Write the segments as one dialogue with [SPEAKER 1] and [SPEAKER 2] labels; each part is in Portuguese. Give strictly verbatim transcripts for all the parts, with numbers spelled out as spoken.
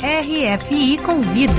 [SPEAKER 1] R F I Convida.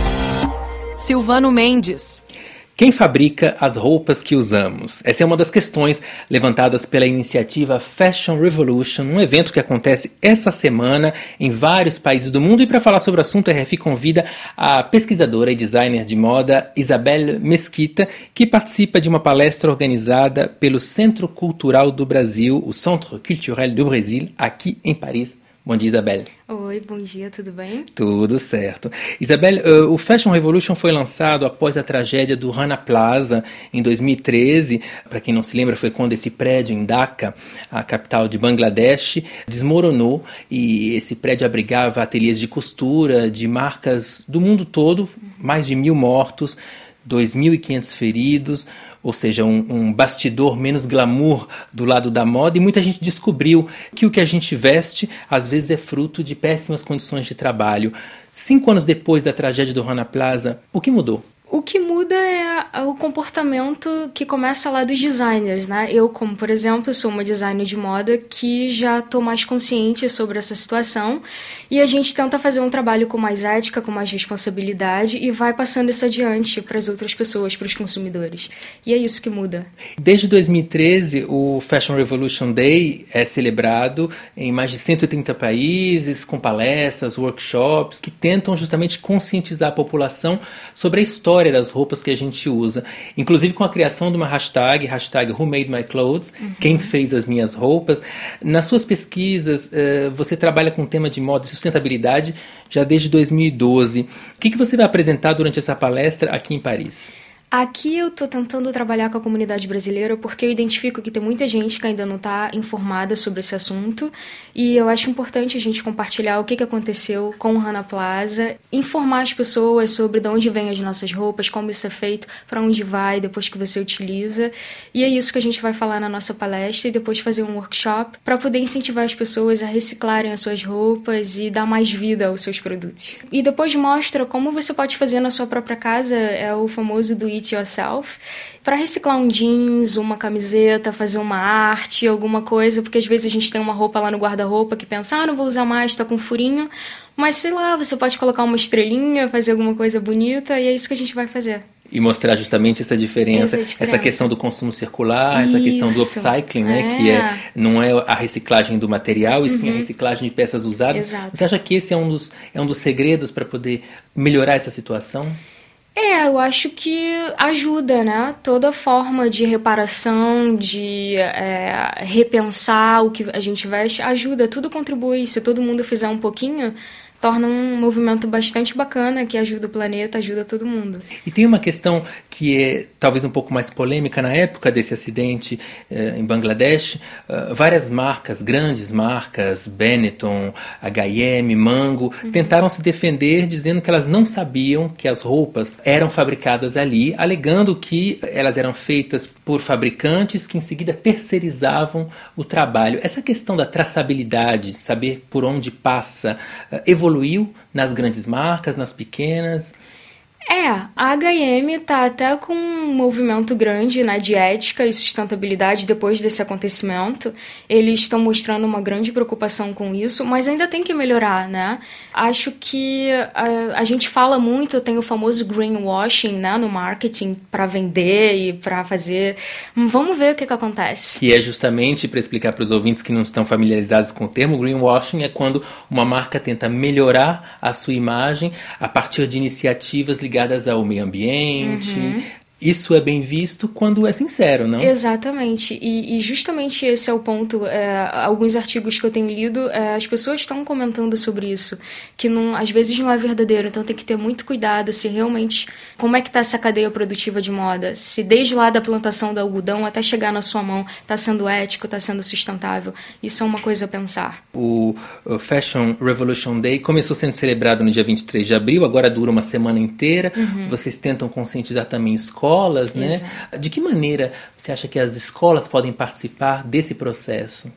[SPEAKER 1] Silvano Mendes.
[SPEAKER 2] Quem fabrica as roupas que usamos? Essa é uma das questões levantadas pela iniciativa Fashion Revolution, um evento que acontece essa semana em vários países do mundo. E para falar sobre o assunto, a R F I convida a pesquisadora e designer de moda Isabelle Mesquita, que participa de uma palestra organizada pelo Centro Cultural do Brasil, o Centre Culturel do Brasil, aqui em Paris. Bom dia, Isabelle.
[SPEAKER 3] Oi, bom dia, tudo bem?
[SPEAKER 2] Tudo certo. Isabelle, uh, o Fashion Revolution foi lançado após a tragédia do Rana Plaza em dois mil e treze. Para quem não se lembra, foi quando esse prédio em Dhaka, a capital de Bangladesh, desmoronou, e esse prédio abrigava ateliês de costura de marcas do mundo todo, mais de mil mortos, dois mil e quinhentos feridos, ou seja, um, um bastidor menos glamour do lado da moda, e muita gente descobriu que o que a gente veste às vezes é fruto de péssimas condições de trabalho. Cinco anos depois da tragédia do Rana Plaza, o que mudou?
[SPEAKER 3] O que muda é o comportamento que começa lá dos designers, né? Eu, como por exemplo, sou uma designer de moda que já estou mais consciente sobre essa situação, e a gente tenta fazer um trabalho com mais ética, com mais responsabilidade, e vai passando isso adiante para as outras pessoas, para os consumidores. E é isso que muda.
[SPEAKER 2] Desde dois mil e treze, o Fashion Revolution Day é celebrado em mais de cento e trinta países, com palestras, workshops, que tentam justamente conscientizar a população sobre a história das roupas que a gente usa, inclusive com a criação de uma hashtag, hashtag Who Made My Clothes, uhum. Quem fez as minhas roupas. Nas suas pesquisas, uh, você trabalha com o tema de moda e sustentabilidade já desde dois mil e doze. O que, que você vai apresentar durante essa palestra aqui em Paris?
[SPEAKER 3] Aqui eu estou tentando trabalhar com a comunidade brasileira porque eu identifico que tem muita gente que ainda não está informada sobre esse assunto, e eu acho importante a gente compartilhar o que, que aconteceu com o Rana Plaza, informar as pessoas sobre de onde vêm as nossas roupas, como isso é feito, para onde vai depois que você utiliza, e é isso que a gente vai falar na nossa palestra, e depois fazer um workshop para poder incentivar as pessoas a reciclarem as suas roupas e dar mais vida aos seus produtos. E depois mostra como você pode fazer na sua própria casa, é o famoso do it yourself, para reciclar um jeans, uma camiseta, fazer uma arte, alguma coisa, porque às vezes a gente tem uma roupa lá no guarda-roupa que pensa, ah, não vou usar mais, tá com furinho, mas sei lá, você pode colocar uma estrelinha, fazer alguma coisa bonita, e é isso que a gente vai fazer.
[SPEAKER 2] E mostrar justamente essa diferença, essa, diferença. essa questão do consumo circular,
[SPEAKER 3] Isso.
[SPEAKER 2] essa questão do upcycling, né?
[SPEAKER 3] É.
[SPEAKER 2] Que é, não é a reciclagem do material, e uhum. sim a reciclagem de peças usadas.
[SPEAKER 3] Exato.
[SPEAKER 2] Você acha que esse é um dos, é um dos segredos para poder melhorar essa situação?
[SPEAKER 3] É, eu acho que ajuda, né? Toda forma de reparação, de é, repensar o que a gente veste, ajuda, tudo contribui. Se todo mundo fizer um pouquinho, torna um movimento bastante bacana, que ajuda o planeta, ajuda todo mundo.
[SPEAKER 2] E tem uma questão que é talvez um pouco mais polêmica. Na época desse acidente eh, em Bangladesh, uh, várias marcas, grandes marcas, Benetton, H e M, Mango, uhum. tentaram se defender dizendo que elas não sabiam que as roupas eram fabricadas ali, alegando que elas eram feitas por fabricantes que em seguida terceirizavam o trabalho. Essa questão da traçabilidade, saber por onde passa, uh, evoluiu nas grandes marcas, nas pequenas?
[SPEAKER 3] É, a H e M está até com um movimento grande, né, de ética e sustentabilidade depois desse acontecimento. Eles estão mostrando uma grande preocupação com isso, mas ainda tem que melhorar, né? Acho que a, a gente fala muito, tem o famoso greenwashing, né, no marketing para vender e para fazer... Vamos ver o que, que acontece.
[SPEAKER 2] Que é justamente, para explicar para os ouvintes que não estão familiarizados com o termo, greenwashing é quando uma marca tenta melhorar a sua imagem a partir de iniciativas ligadas ligadas ao meio ambiente. Uhum. Isso é bem visto quando é sincero, não?
[SPEAKER 3] Exatamente. E, e justamente esse é o ponto. É, alguns artigos que eu tenho lido, é, as pessoas estão comentando sobre isso, que não, às vezes não é verdadeiro. Então tem que ter muito cuidado se realmente... Como é que está essa cadeia produtiva de moda? Se desde lá da plantação do algodão até chegar na sua mão está sendo ético, está sendo sustentável. Isso é uma coisa a pensar.
[SPEAKER 2] O, o Fashion Revolution Day começou sendo celebrado no dia vinte e três de abril, agora dura uma semana inteira. Uhum. Vocês tentam conscientizar também escolas. Escolas, né? Exato. De que maneira você acha que as escolas podem participar desse processo?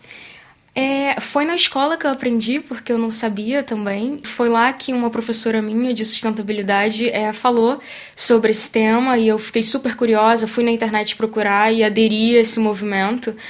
[SPEAKER 3] É, foi na escola que eu aprendi, porque eu não sabia também. Foi lá que uma professora minha de sustentabilidade é, falou sobre esse tema, e eu fiquei super curiosa, fui na internet procurar e aderi a esse movimento.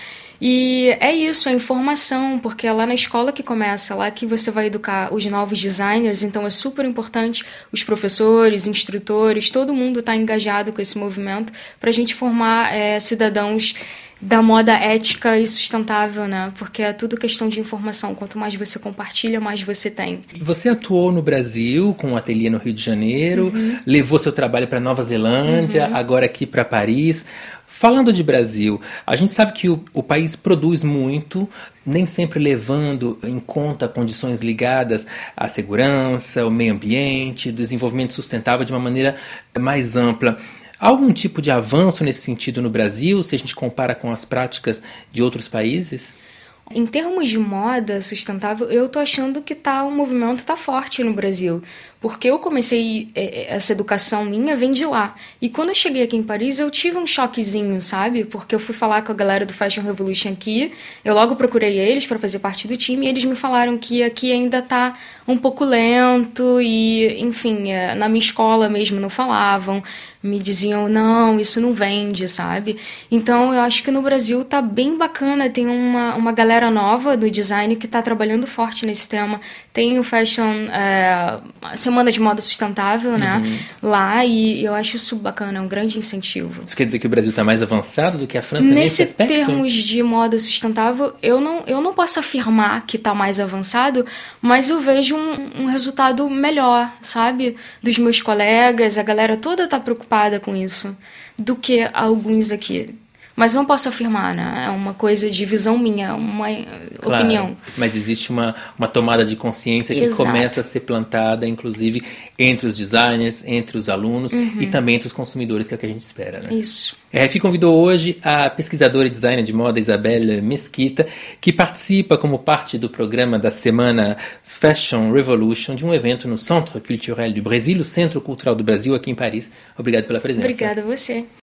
[SPEAKER 3] E é isso, a informação, porque é lá na escola que começa, lá que você vai educar os novos designers, então é super importante os professores, instrutores, todo mundo estar engajado com esse movimento para a gente formar é, cidadãos da moda ética e sustentável, né? Porque é tudo questão de informação. Quanto mais você compartilha, mais você tem.
[SPEAKER 2] Você atuou no Brasil com um ateliê no Rio de Janeiro, uhum. levou seu trabalho para Nova Zelândia, uhum. agora aqui para Paris. Falando de Brasil, a gente sabe que o, o país produz muito, nem sempre levando em conta condições ligadas à segurança, ao meio ambiente, desenvolvimento sustentável de uma maneira mais ampla. Há algum tipo de avanço nesse sentido no Brasil, se a gente compara com as práticas de outros países?
[SPEAKER 3] Em termos de moda sustentável, eu tô achando que tá, o movimento tá forte no Brasil. Porque eu comecei, essa educação minha vem de lá. E quando eu cheguei aqui em Paris, eu tive um choquezinho, sabe? Porque eu fui falar com a galera do Fashion Revolution aqui, eu logo procurei eles para fazer parte do time, e eles me falaram que aqui ainda tá um pouco lento e, enfim, na minha escola mesmo não falavam, me diziam, não, isso não vende, sabe? Então, eu acho que no Brasil tá bem bacana, tem uma, uma galera nova do design que tá trabalhando forte nesse tema. Tem o Fashion... É, Semana de Moda Sustentável, né? Uhum. Lá, e eu acho isso bacana, é um grande incentivo.
[SPEAKER 2] Isso quer dizer que o Brasil está mais avançado do que a França
[SPEAKER 3] nesse,
[SPEAKER 2] nesse aspecto?
[SPEAKER 3] Nesse termos de moda sustentável, eu não, eu não posso afirmar que está mais avançado, mas eu vejo um, um resultado melhor, sabe? Dos meus colegas, a galera toda está preocupada com isso, do que alguns aqui. Mas não posso afirmar, né? É uma coisa de visão minha, uma
[SPEAKER 2] claro,
[SPEAKER 3] opinião.
[SPEAKER 2] Mas existe uma, uma tomada de consciência que Exato. Começa a ser plantada, inclusive, entre os designers, entre os alunos uhum. e também entre os consumidores, que é o que a gente espera, né?
[SPEAKER 3] Isso.
[SPEAKER 2] A R F I convidou hoje a pesquisadora e designer de moda Isabelle Mesquita, que participa como parte do programa da semana Fashion Revolution, de um evento no Centre Culturel du Brésil, o Centro Cultural do Brasil, aqui em Paris. Obrigado pela presença.
[SPEAKER 3] Obrigada a você.